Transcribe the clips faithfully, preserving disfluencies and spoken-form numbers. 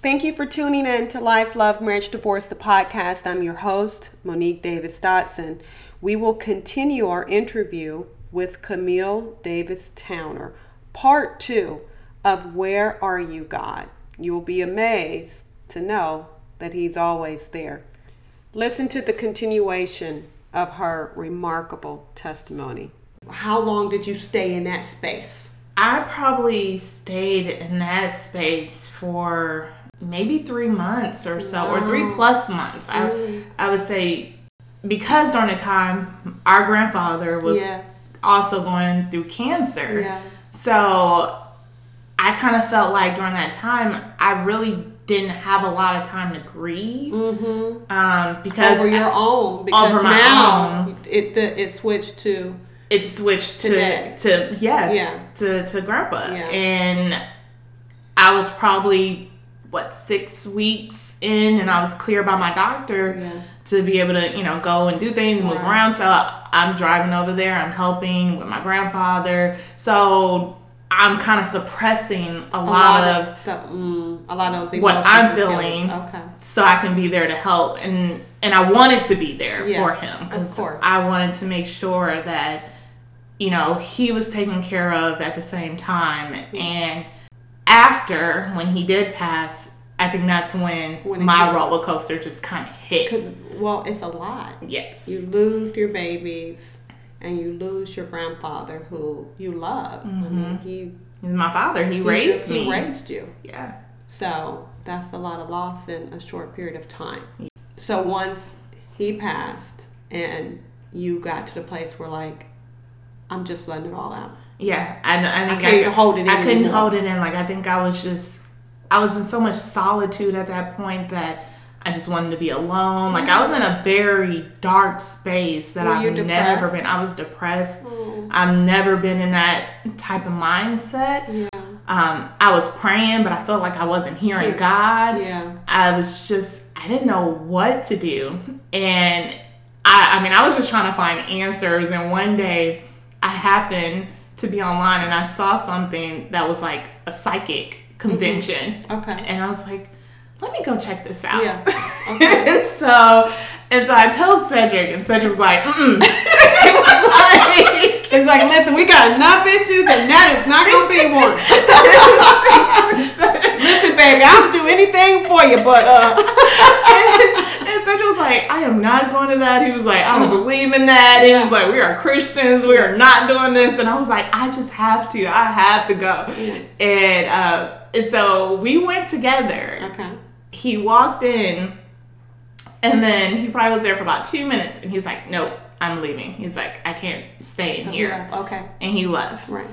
Thank you for tuning in to Life, Love, Marriage, Divorce, the podcast. I'm your host, Monique Davis Dotson. We will continue our interview with Camille Davis Towner, part two of Where Are You, God? You will be amazed to know that He's always there. Listen to the continuation of her remarkable testimony. How long did you stay in that space? I probably stayed in that space for maybe three months or so, wow. or three plus months. Mm. I I would say, because during the time our grandfather was yes. also going through cancer. Yeah. So I kind of felt like during that time, I really didn't have a lot of time to grieve. Mm-hmm. Um, because over your I, own. Because over my now own. It, it, it switched to... It switched to, to, to yes, yeah. to, to grandpa. Yeah. And I was probably... what, six weeks in, and I was cleared by my doctor yeah. to be able to, you know, go and do things and move right. around. So I'm driving over there, I'm helping with my grandfather. So I'm kind of suppressing a, a lot, lot of, of the, mm, a lot of those what I'm feeling, okay. so I can be there to help. And and I wanted to be there yeah, for him because I wanted to make sure that, you know, he was taken care of at the same time. Yeah. And after, when he did pass, I think that's when, when my hit. roller coaster just kind of hit. Because, well, it's a lot. Yes. You lose your babies, and you lose your grandfather, who you love. Mm-hmm. I mean, he... He's my father. He, he raised just, me. He raised you. Yeah. So, that's a lot of loss in a short period of time. Yeah. So, once he passed, and you got to the place where, like, I'm just letting it all out. Yeah, I, I, think I can't I, even hold it in. I couldn't anymore. hold it in. Like, I think I was just, I was in so much solitude at that point that I just wanted to be alone. Like, I was in a very dark space that Were I've never been. I was depressed. Oh. I've never been in that type of mindset. Yeah. Um, I was praying, but I felt like I wasn't hearing yeah. God. Yeah. I was just, I didn't know what to do. And I, I mean, I was just trying to find answers. And one day I happened to be online and I saw something that was like a psychic convention. Mm-hmm. Okay. And I was like, let me go check this out. Yeah. Okay. and so and so I told Cedric, and Cedric was like, mm. It was like, Cedric's like, listen, we got enough issues and that is not gonna be one. Listen, baby, I'll do anything for you, but uh and, and Cedric was like, I am not going to that. He was like, I don't believe in that. He yeah. was like, we are Christians, we are not doing this. And I was like, I just have to. I have to go. Yeah. And uh and so we went together. Okay. He walked in, and then he probably was there for about two minutes, and he's like, nope, I'm leaving. He's like, I can't stay in so here. He left. Okay. And he left. Right.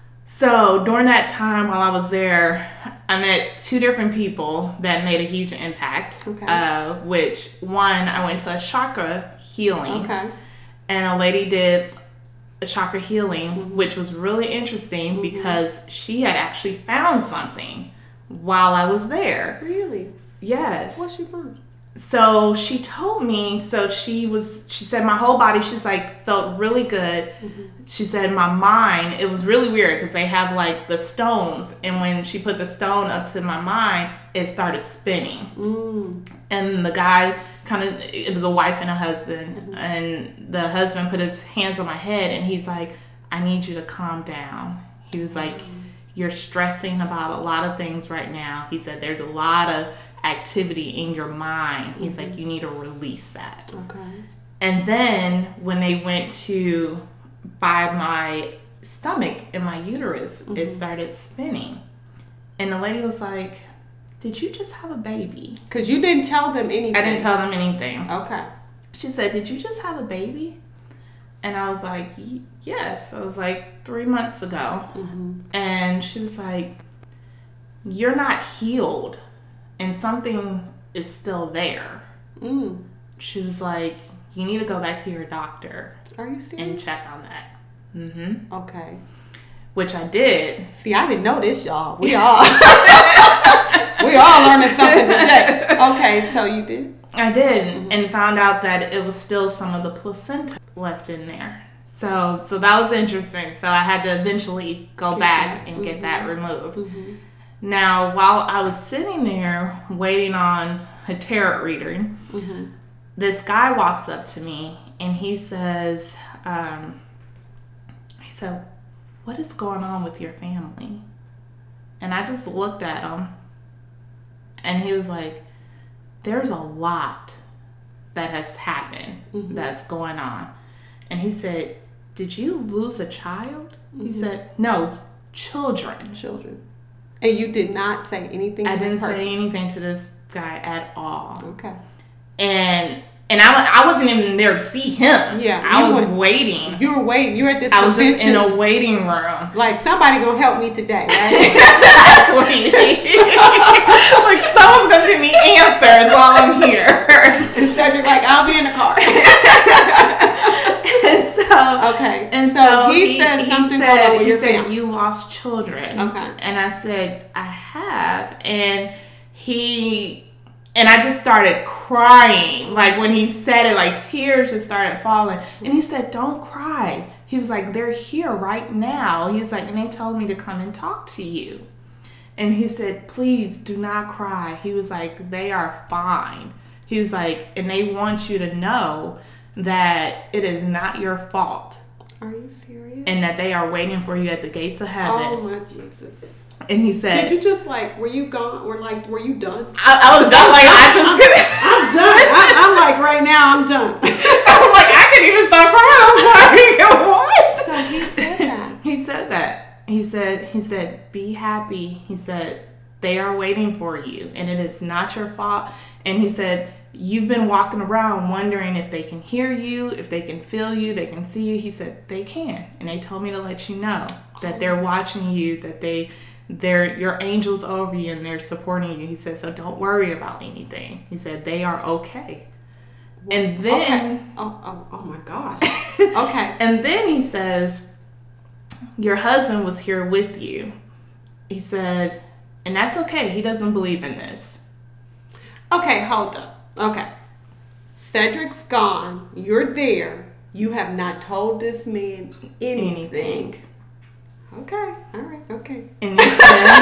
So during that time while I was there, I met two different people that made a huge impact. Okay. Uh, which, one, I went to a chakra healing. Okay. And a lady did a chakra healing, mm-hmm. which was really interesting mm-hmm. because she had actually found something while I was there. Really? Yes. What's she from? So she told me, so she was, she said my whole body, she's like, felt really good. Mm-hmm. She said my mind, it was really weird because they have like the stones. And when she put the stone up to my mind, it started spinning. Mm. And the guy kind of, it was a wife and a husband. Mm-hmm. And the husband put his hands on my head and he's like, I need you to calm down. He was like, mm. you're stressing about a lot of things right now. He said, there's a lot of activity in your mind. He's mm-hmm. like, you need to release that. Okay. And then when they went to by my stomach and my uterus, mm-hmm. it started spinning. And the lady was like, did you just have a baby? Because you didn't tell them anything. I didn't tell them anything. Okay. She said, did you just have a baby? And I was like, yes. I was like, three months ago. Mm-hmm. And she was like, you're not healed. And something is still there. Mm. She was like, you need to go back to your doctor. Are you serious? And check on that. Mm-hmm. Okay. Which I did. See, I didn't know this, y'all. We all we all learning something today. Okay, so you did? I did, mm-hmm. and found out that it was still some of the placenta left in there. So, so that was interesting. So I had to eventually go get back that. and mm-hmm. get that removed. Mm-hmm. Now, while I was sitting there waiting on a tarot reading, mm-hmm. this guy walks up to me and he says, um, he said, "What is going on with your family?" And I just looked at him and he was like, "There's a lot that has happened mm-hmm. that's going on." And he said, "Did you lose a child?" Mm-hmm. He said, "No, children. Children." And you did not say anything to I this didn't person? say anything to this guy at all. Okay. And and I, I wasn't even there to see him. Yeah. I was were, waiting. You were waiting. You were at this I was convention. just in a waiting room. Like, somebody gonna help me today, right? Exactly. Like, someone's gonna give me answers while I'm here. Instead of like, I'll be in the car. And so, okay. And so, so he, he said he something said, about he your said, family. "You lost children." Okay. And I said, "I have." And he... And I just started crying. Like, when he said it, like, tears just started falling. And he said, "Don't cry." He was like, "They're here right now." He's like, "And they told me to come and talk to you." And he said, "Please do not cry." He was like, "They are fine." He was like, "And they want you to know that it is not your fault." Are you serious? And that they are waiting for you at the gates of heaven. Oh, my Jesus. And he said, "Did you just like, were you gone? Or like, were you done?" I, I was done. Like, I just I'm, couldn't. I'm done. I, I'm like, right now, I'm done. I was like, I couldn't even stop crying. I was like, what? So he said that. He said that. He said, he said, "Be happy." He said, "They are waiting for you, and it is not your fault." And he said, "You've been walking around wondering if they can hear you, if they can feel you, they can see you." He said, "They can. And they told me to let you know that they're watching you, that they... They're your angels over you and they're supporting you." He said, "So don't worry about anything." He said, "They are okay." Well, and then... Okay. Oh, oh, oh my gosh. Okay. And then he says, "Your husband was here with you." He said, "And that's okay. He doesn't believe in this." Okay, hold up. Okay. Cedric's gone. You're there. You have not told this man anything. anything. Okay. All right. Okay. And he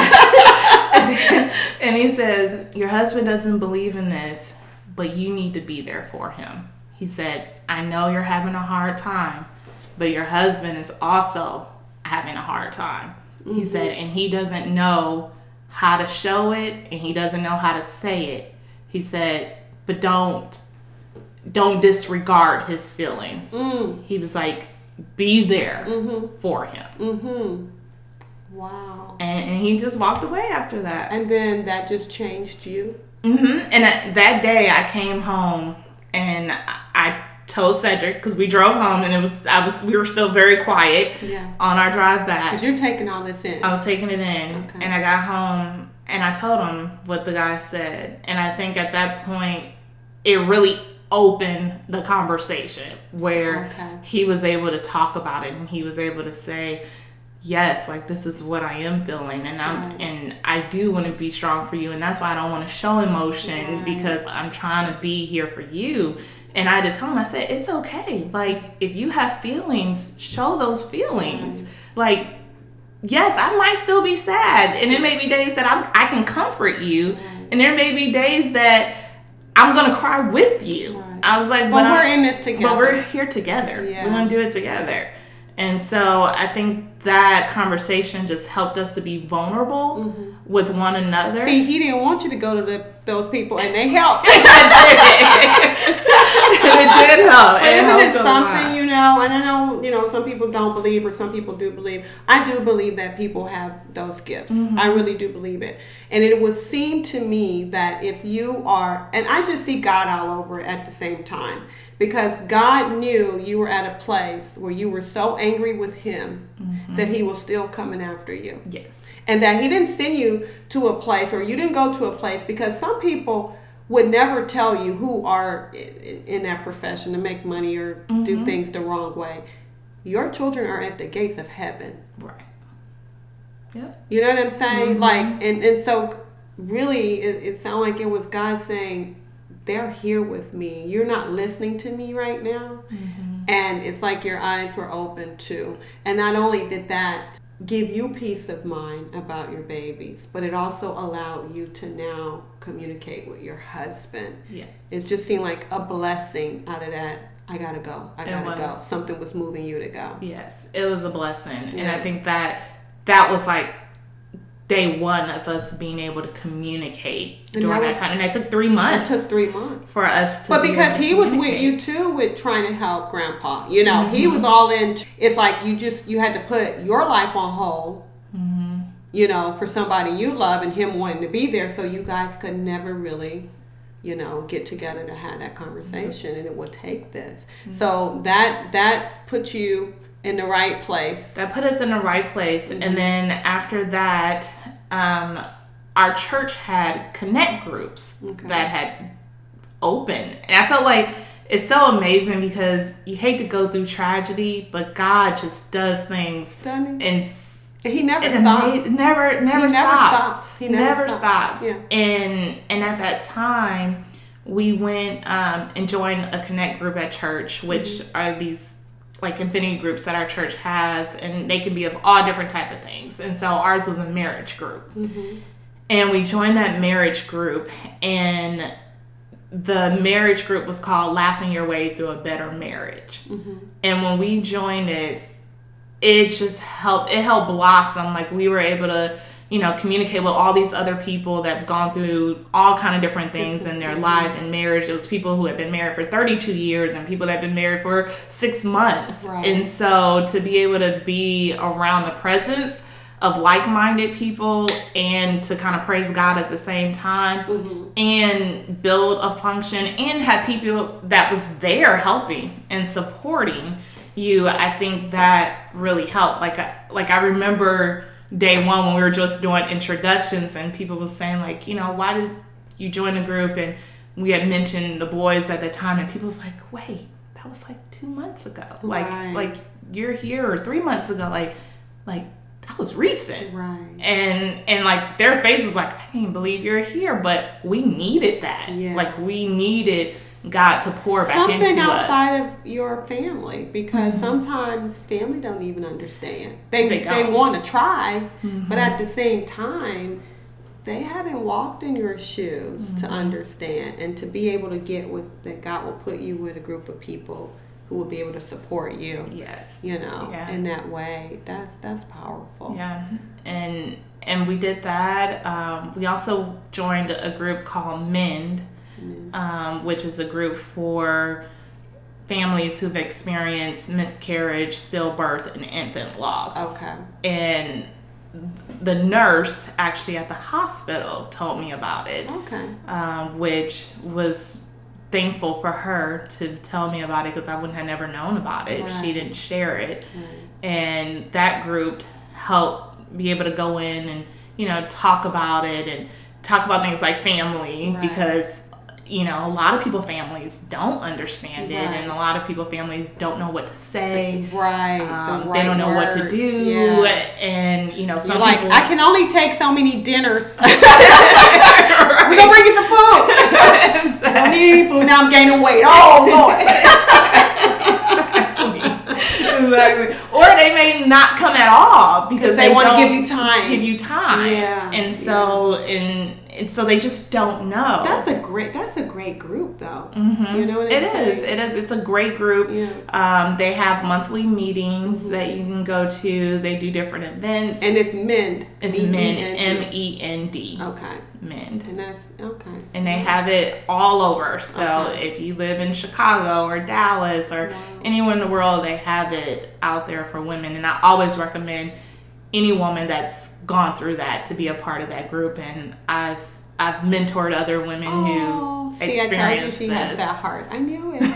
said, and he says, "Your husband doesn't believe in this, but you need to be there for him." He said, "I know you're having a hard time, but your husband is also having a hard time." Mm-hmm. He said, "And he doesn't know how to show it, and he doesn't know how to say it." He said, "But don't, don't disregard his feelings." Mm. He was like, "Be there mm-hmm. for him." Mm-hmm. Wow. And, and he just walked away after that. And then that just changed you? Mm-hmm. And I, that day I came home and I, I told Cedric, because we drove home and it was I was we were still very quiet yeah. on our drive back. Because you're taking all this in. I was taking it in. Okay. And I got home and I told him what the guy said. And I think at that point it really opened the conversation where okay. he was able to talk about it and he was able to say, "Yes, like, this is what I am feeling, and I'm right. and I do want to be strong for you, and that's why I don't want to show emotion right. because I'm trying to be here for you." And I had to tell him, I said, "It's okay. Like, if you have feelings, show those feelings. Right. Like, yes, I might still be sad, and there may be days that I'm I can comfort you, right. and there may be days that I'm gonna cry with you." Right. I was like, "But, but we're I'm, in this together. But we're here together. Yeah. We're gonna do it together." And so I think that conversation just helped us to be vulnerable mm-hmm. with one another. See, he didn't want you to go to the, those people, and they helped. It did help. But it isn't it something, you know, and I know, you know, some people don't believe or some people do believe. I do believe that people have those gifts. Mm-hmm. I really do believe it. And it would seem to me that if you are, and I just see God all over it at the same time. Because God knew you were at a place where you were so angry with him mm-hmm. that he was still coming after you. Yes. And that he didn't send you to a place, or you didn't go to a place, because some people would never tell you who are in, in that profession to make money or mm-hmm. do things the wrong way. Your children are at the gates of heaven. Right. Yep. You know what I'm saying? Mm-hmm. Like, and, and so really it, it sounded like it was God saying, "They're here with me. You're not listening to me right now." Mm-hmm. And it's like your eyes were open too. And not only did that give you peace of mind about your babies, but it also allowed you to now communicate with your husband. Yes. It just seemed like a blessing out of that. I gotta go. I gotta go. Something was moving you to go. Yes, it was a blessing. Yeah. And I think that that was like day one of us being able to communicate and during that, was, that time. And that took three months. It took three months. For us to But be because able to he was with you too with trying to help Grandpa. You know, mm-hmm. he was all in. It's like you just, you had to put your life on hold, mm-hmm. you know, for somebody you love and him wanting to be there. So you guys could never really, you know, get together to have that conversation. Mm-hmm. And it would take this. Mm-hmm. So that, that's put you in the right place. That put us in the right place. Mm-hmm. And then after that, um, our church had connect groups okay. that had opened. And I felt like it's so amazing because you hate to go through tragedy, but God just does things. And he never stops. Ama- never, never he stops. Never stops. He never, never stops. stops. Yeah. And, and at that time, we went um, and joined a connect group at church, which mm-hmm. are these like infinity groups that our church has, and they can be of all different type of things. And so ours was a marriage group. Mm-hmm. And we joined that marriage group, and the marriage group was called Laughing Your Way Through a Better Marriage. Mm-hmm. And when we joined it, it just helped, it helped blossom. Like we were able to, you know, communicate with all these other people that have gone through all kind of different things in their life and marriage. It was people who had been married for thirty-two years and people that had been married for six months. Right. And so to be able to be around the presence of like-minded people and to kind of praise God at the same time mm-hmm. and build a function and have people that was there helping and supporting you, I think that really helped. Like, like I remember day one when we were just doing introductions and people was saying like, you know, why did you join the group? And we had mentioned the boys at the time and people was like, wait, that was like two months ago. Like, right. like you're here or three months ago. Like, like that was recent. Right. And, and like their faces like, I can't believe you're here, but we needed that. Yeah. Like we needed God to pour back something into us. Something outside of your family, because mm-hmm. sometimes family don't even understand. They they, they want to try, mm-hmm. but at the same time, they haven't walked in your shoes mm-hmm. to understand and to be able to get what that God will put you with a group of people who will be able to support you. Yes, you know, yeah. in that way. That's that's powerful. Yeah, and and we did that. Um, we also joined a group called Mend. Um, which is a group for families who've experienced miscarriage, stillbirth, and infant loss. Okay. And the nurse actually at the hospital told me about it. Okay. Um, which was thankful for her to tell me about it because I wouldn't have never known about it. Right. She didn't share it. Right. And that group helped be able to go in and, you know, talk about it and talk about things like family right. because you know, a lot of people families don't understand it, right. and a lot of people families don't know what to say. Right. Um, the right they don't know words. what to do, yeah. and you know, some You're like, people, I can only take so many dinners. right. We're gonna bring you some food. Exactly. I don't need any food. Now I'm gaining weight. Oh Lord. Exactly. Or they may not come at all because they, they want to give you time. Give you time. Yeah. And so, yeah. and. And so they just don't know. That's a great. That's a great group, though. Mm-hmm. You know what I'm it saying? is. It is. It's a great group. Yeah. Um, they have monthly meetings mm-hmm. that you can go to. They do different events. And it's Mend. It's Mend. M E N D. Okay. Mend. And that's okay. And they have it all over. So okay. if you live in Chicago or Dallas or wow. anywhere in the world, they have it out there for women. And I always recommend any woman that's gone through that to be a part of that group. And I've I've mentored other women oh, who see, experienced I told you she this. has that heart. I knew it.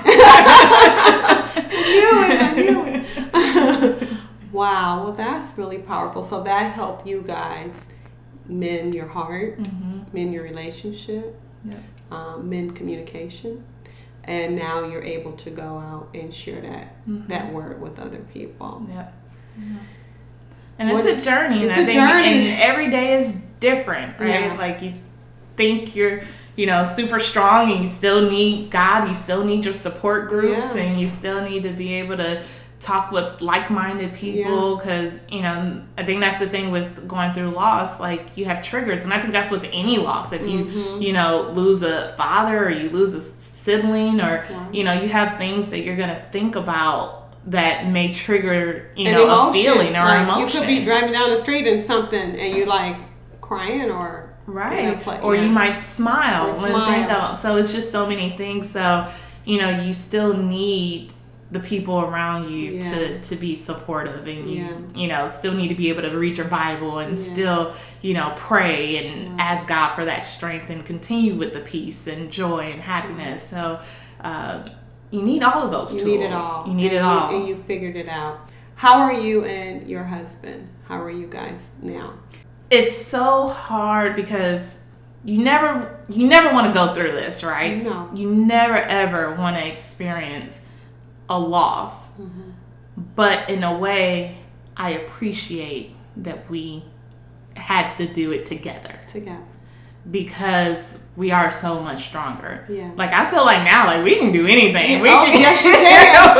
I knew it. I knew it. Wow. Well, that's really powerful. So that helped you guys mend your heart, mm-hmm. mend your relationship, yep. um, mend communication, and now you're able to go out and share that mm-hmm. that word with other people. Yep. Mm-hmm. And what, it's a journey. It's and I a think, journey. And every day is different, right? Yeah. Like you think you're, you know, super strong and you still need God. You still need your support groups, yeah. and you still need to be able to talk with like-minded people, because yeah. you know, I think that's the thing with going through loss. Like, you have triggers, and I think that's with any loss. If you mm-hmm. you know, lose a father, or you lose a sibling, or yeah. you know, you have things that you're gonna think about that may trigger, you An know, emotion. a feeling or like, emotion. You could be driving down the street and something, and you're like crying, or right, play, or yeah. you might smile or when smile. think of. So it's just so many things. So you know, you still need the people around you yeah. to, to be supportive, and you yeah. you know, still need to be able to read your Bible, and yeah. still, you know, pray and right. ask God for that strength, and continue with the peace and joy and happiness. Right. So um, you need all of those you tools. You need it all. You need and it you, all. And you figured it out. How are you and your husband? How are you guys now? It's so hard because you never you never want to go through this, right? No. You never ever want to experience a loss. Mm-hmm. But in a way, I appreciate that we had to do it together. Together. Because we are so much stronger. Yeah. Like, I feel like now, like, we can do anything. Yeah. We oh, can, yes, you can.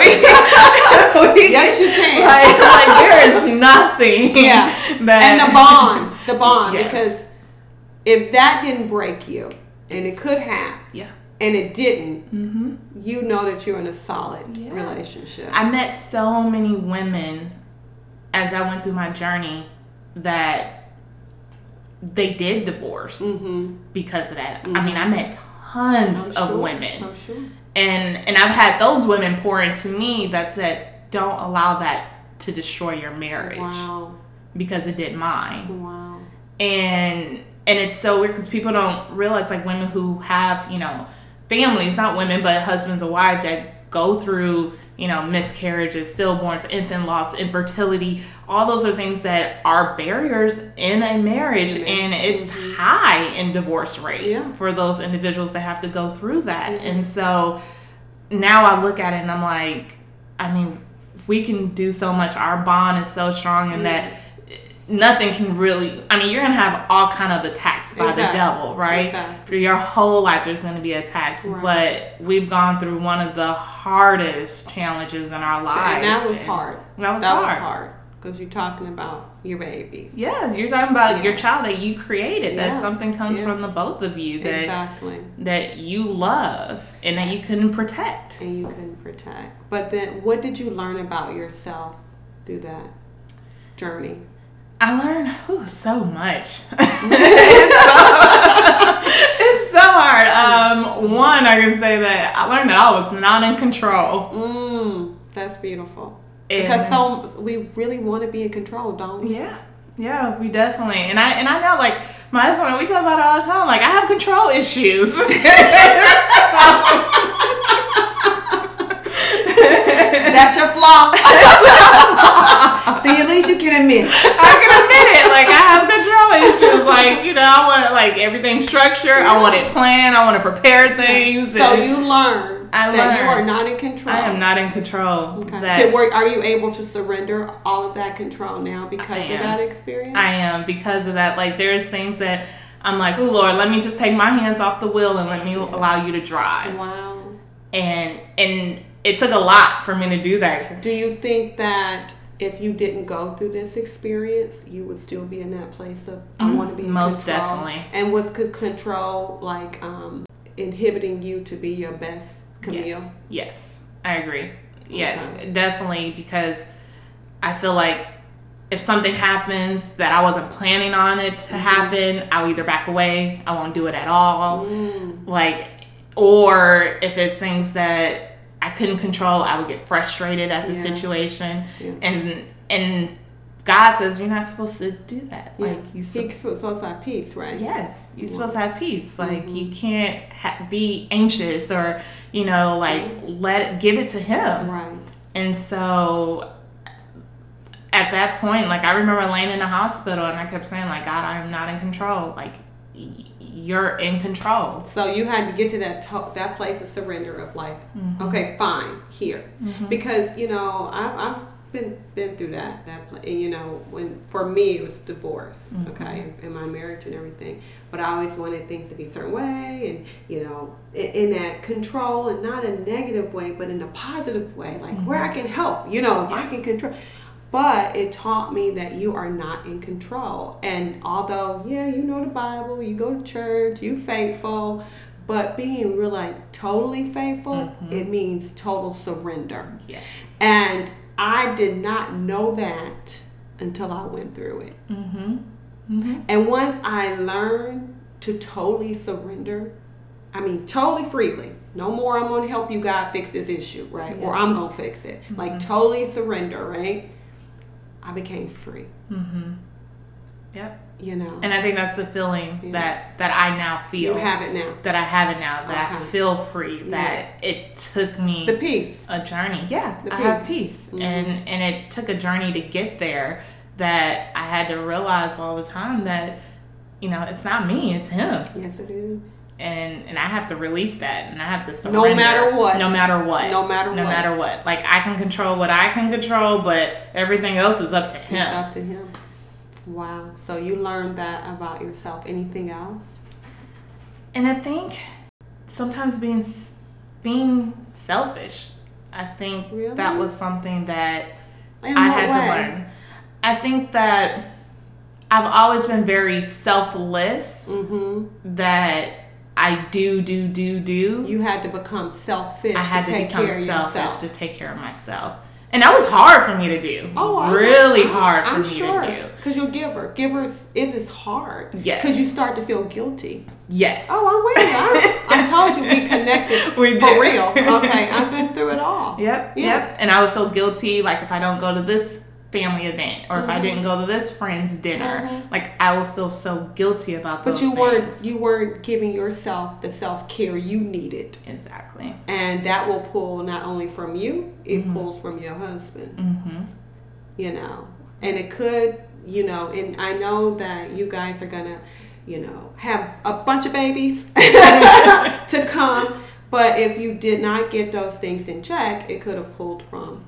we, we yes, you can. Like, like, there is nothing. Yeah. That, and the bond. The bond. Yes. Because if that didn't break you, and it could have, yeah. and it didn't, mm-hmm. you know that you're in a solid yeah. relationship. I met so many women as I went through my journey that they did divorce mm-hmm. because of that. Mm-hmm. I mean, I met tons I'm of sure. women. I'm sure. And and I've had those women pour into me that said, don't allow that to destroy your marriage. Wow. Because it did mine. Wow. And and it's so weird because people don't realize, like, women who have, you know, families, not women, but husbands or wives that go through, you know, miscarriages, stillborns, infant loss, infertility. All those are things that are barriers in a marriage, mm-hmm. and it's mm-hmm. high in divorce rate yeah. for those individuals that have to go through that. Mm-hmm. And so now I look at it and I'm like, I mean, we can do so much. Our bond is so strong, and mm-hmm. that nothing can really, I mean, you're going to have all kind of attacks by exactly. the devil, right? Exactly. For your whole life, there's going to be attacks. Right. But we've gone through one of the hardest challenges in our lives. And that was and hard. That was that hard. That was hard. Because you're talking about your babies. Yes, you're talking about yeah. your child that you created. Yeah. That something comes yeah. from the both of you. That, exactly. That you love and that you couldn't protect. And you couldn't protect. But then what did you learn about yourself through that journey? I learned ooh, so much. it's, so, it's so hard. Um, one, I can say that I learned that I was not in control. Mm, that's beautiful. And because so we really want to be in control, don't we? Yeah, yeah, we definitely. And I and I know, like, my husband, we talk about it all the time. Like, I have control issues. That's your flaw. See, at least you can admit it. I can admit it. Like, I have control issues. Like, you know, I want, like, everything structured. Yeah. I want it planned. I want to prepare things. So you learn I that learned. you are not in control. I am not in control. Okay. That Did, are you able to surrender all of that control now because of that experience? I am, because of that. Like, there's things that I'm like, oh, Lord, let me just take my hands off the wheel and let me yeah. allow you to drive. Wow. And and it took a lot for me to do that. Do you think that if you didn't go through this experience, you would still be in that place of, I mm-hmm. want to be in Most control? definitely. And was control, like, um, inhibiting you to be your best Camille? Yes, yes, I agree. Yes, okay. definitely, because I feel like if something happens that I wasn't planning on it to mm-hmm. happen, I'll either back away, I won't do it at all. Mm. Like, or if it's things that I couldn't control, I would get frustrated at the yeah. situation. Yeah. And and God says you're not supposed to do that. Yeah. Like, you su- You're supposed to have peace, right? Yes, you're wow. supposed to have peace. Like, mm-hmm. you can't ha- be anxious or, you know, like, mm-hmm. let it, give it to Him. Right. And so at that point, like, I remember laying in the hospital and I kept saying, like, God, I am not in control. Like, you're in control. So you had to get to that to- that place of surrender of, like, mm-hmm. okay, fine, here. Mm-hmm. Because, you know, I, I've been been through that that pla- and you know, when for me it was divorce, Mm-hmm. okay, in my marriage and everything. But I always wanted things to be a certain way, and you know, in, in that control, and not a negative way, but in a positive way, like Mm-hmm. where I can help, you know, I can control. But it taught me that you are not in control. And although, yeah, you know the Bible, you go to church, you faithful, but being real, like totally faithful, Mm-hmm. it means total surrender. Yes. And I did not know that until I went through it. Mm-hmm. Mm-hmm. And once I learned to totally surrender, I mean, totally freely. No more, I'm going to help you, God, fix this issue, right? Yeah. Or I'm going to fix it. Mm-hmm. Like, totally surrender, right? I became free. Mm-hmm. Yep. You know? And I think that's the feeling Yeah. that, that I now feel. You have it now. That I have it now. That I Okay. feel free. Yeah. That it took me The peace. a journey. Yeah, The I have peace. peace, Mhm. and and it took a journey to get there. That I had to realize all the time that, you know, it's not me, it's him, Yes, it is. and and I have to release that, and I have to surrender. No matter what. No matter what. No matter No what. matter what. Like, I can control what I can control, but everything else is up to him. It's up to him. Wow. So you learned that about yourself. Anything else? And I think sometimes being being selfish, I think Really? that was something that In I what had way? to learn. I think that I've always been very selfless, Mm-hmm. that I do, do, do, do. You had to become selfish I had to to, take become care of selfish yourself. to take care of myself. And that was hard for me to do. Oh, I really know. hard for I'm me sure. to do. Because you're a giver. Givers, it is hard. Yes. Because you start to feel guilty. Yes. Oh, I'm with you. I, I told you we connected We for did. real. Okay, I've been through it all. Yep, Yeah. yep. And I would feel guilty, like if I don't go to this family event, or if I didn't go to this friend's dinner, Mhm. like I would feel so guilty about But those you things. weren't you weren't giving yourself the self care you needed, Exactly. and that will pull not only from you, it pulls from your husband. Mm-hmm. You know, and it could, you know, and I know that you guys are gonna, you know, have a bunch of babies to come, but if you did not get those things in check, it could have pulled from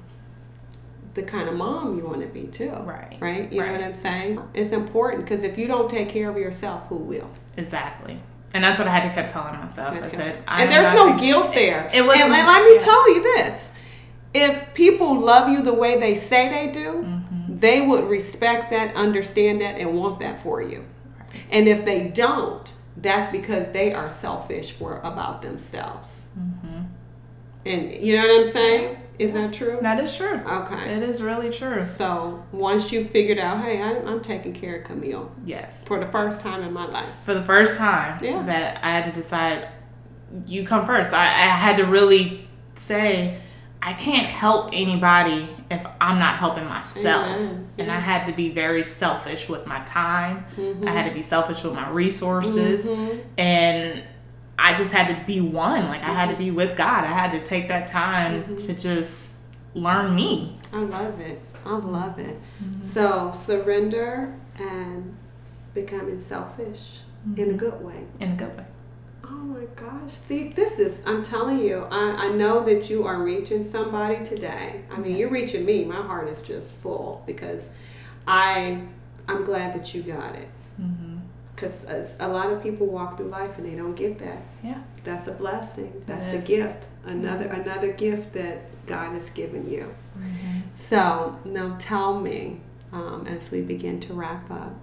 the kind of mom you want to be too. Right. Right. You Right. know what I'm saying? It's important, because if you don't take care of yourself, who will? Exactly. And that's what I had to keep telling myself. I Okay. said, I and am there's not no the- guilt there. It wasn't- and, and let me yeah. tell you this: if people love you the way they say they do, Mm-hmm. they would respect that, understand that, and want that for you. And if they don't, that's because they are selfish for about themselves. Mm-hmm. And you know what I'm saying? Is that true? That is true. Okay. It is really true. So once you figured out, hey, I, I'm taking care of Camille Yes. for the first time in my life. For the first time Yeah. that I had to decide, you come first. I, I had to really say, I can't help anybody if I'm not helping myself. Amen. And Yeah. I had to be very selfish with my time. Mhm. I had to be selfish with my resources. Mhm. And I just had to be one. Like, I had to be with God. I had to take that time Mm-hmm. to just learn me. I love it. I love it. So surrender and becoming selfish in a good way. In a good way. Oh my gosh. See, this is, I'm telling you, I, I know that you are reaching somebody today. I mean, you're reaching me. My heart is just full, because I, I'm glad that you got it. Mm-hmm. Because a lot of people walk through life and they don't get that. Yeah. That's a blessing. That's It a is. gift. Another It is. another gift that God has given you. Mm-hmm. So now tell me, um, as we begin to wrap up,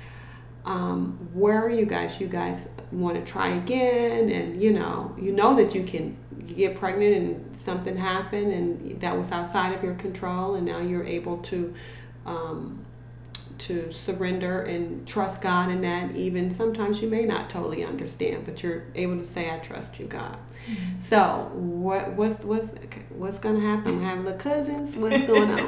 um, where are you guys? You guys want to try again, and you know, you know that you can get pregnant and something happened, and that was outside of your control, and now you're able to. Um, to surrender and trust God in that. Even sometimes you may not totally understand, but you're able to say, I trust you, God. Mm-hmm. So what what's what's what's gonna happen? We have little cousins. What's going on?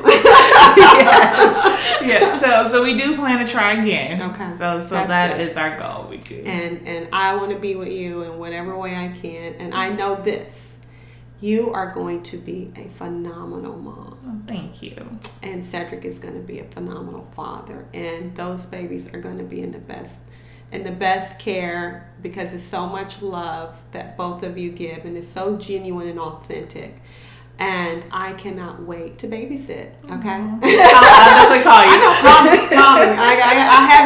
Yes. Yes. So so we do plan to try again. Okay. So so That's that good. is our goal. We do. and and I want to be with you in whatever way I can. And I know this. You are going to be a phenomenal mom. Oh, thank you. And Cedric is going to be a phenomenal father. And those babies are going to be in the best in the best care, because it's so much love that both of you give, and it's so genuine and authentic. And I cannot wait to babysit. Okay, I'll, I'll definitely call you. I know, call me, call me. I, I,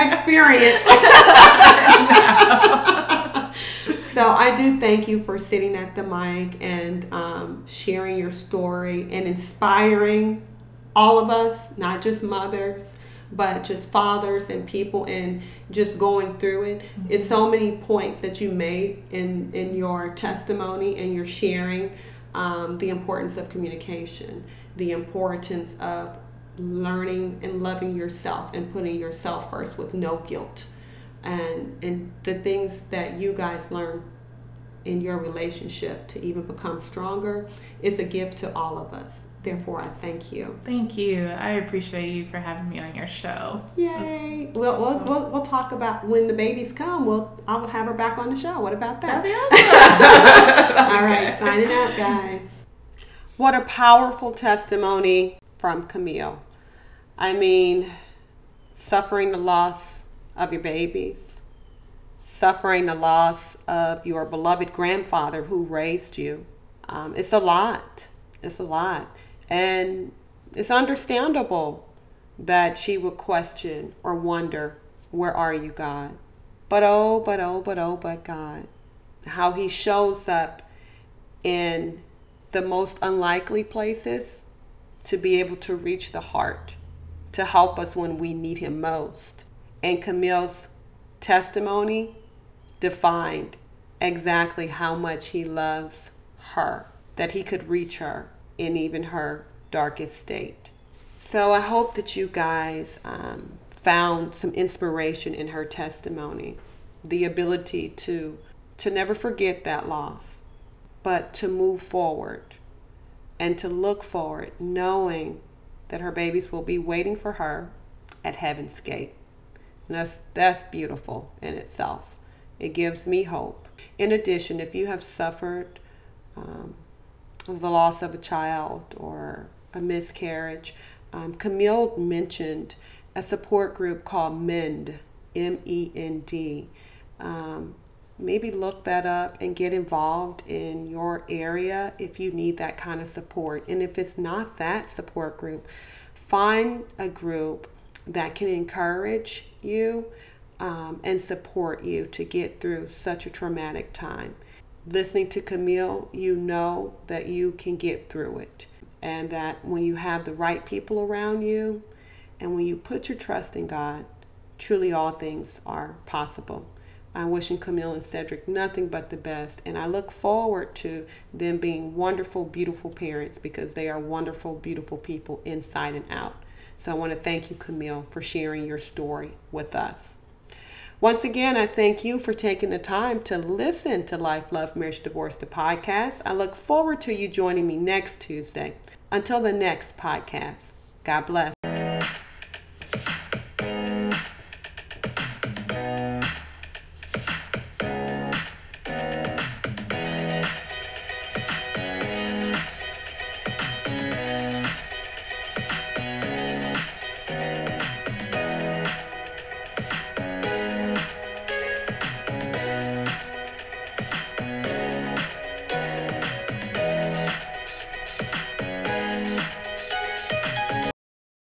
I have experience. So I do thank you for sitting at the mic and um, sharing your story and inspiring all of us, not just mothers, but just fathers and people, and just going through it. Mm-hmm. It's so many points that you made in, in your testimony and your sharing. Um, the importance of communication, the importance of learning and loving yourself and putting yourself first with no guilt, and and the things that you guys learn in your relationship to even become stronger is a gift to all of us. Therefore, I thank you. Thank you. I appreciate you for having me on your show. Yay! We'll, we'll, we'll, we'll talk about when the babies come. We'll I'll have her back on the show. What about that? That'd be awesome. All right, signing out, guys. What a powerful testimony from Camille. I mean, suffering the loss of your babies, suffering the loss of your beloved grandfather who raised you. Um, it's a lot. It's a lot. And it's understandable that she would question or wonder, where are you, God? But oh, but oh, but oh, but God. How he shows up in the most unlikely places to be able to reach the heart, to help us when we need him most. And Camille's testimony defined exactly how much he loves her, that he could reach her in even her darkest state. So I hope that you guys um, found some inspiration in her testimony, the ability to to never forget that loss, but to move forward and to look forward, knowing that her babies will be waiting for her at Heaven's Gate. And that's, that's beautiful in itself. It gives me hope. In addition, if you have suffered um, the loss of a child or a miscarriage, um, Camille mentioned a support group called MEND, M E N D. Um, maybe look that up and get involved in your area if you need that kind of support. And if it's not that support group, find a group that can encourage you um, and support you to get through such a traumatic time. Listening to Camille, you know that you can get through it, and that when you have the right people around you and when you put your trust in God, truly all things are possible. I'm wishing Camille and Cedric nothing but the best, and I look forward to them being wonderful, beautiful parents, because they are wonderful, beautiful people inside and out. So I want to thank you, Camille, for sharing your story with us. Once again, I thank you for taking the time to listen to Life, Love, Marriage, Divorce, the podcast. I look forward to you joining me next Tuesday. Until the next podcast, God bless.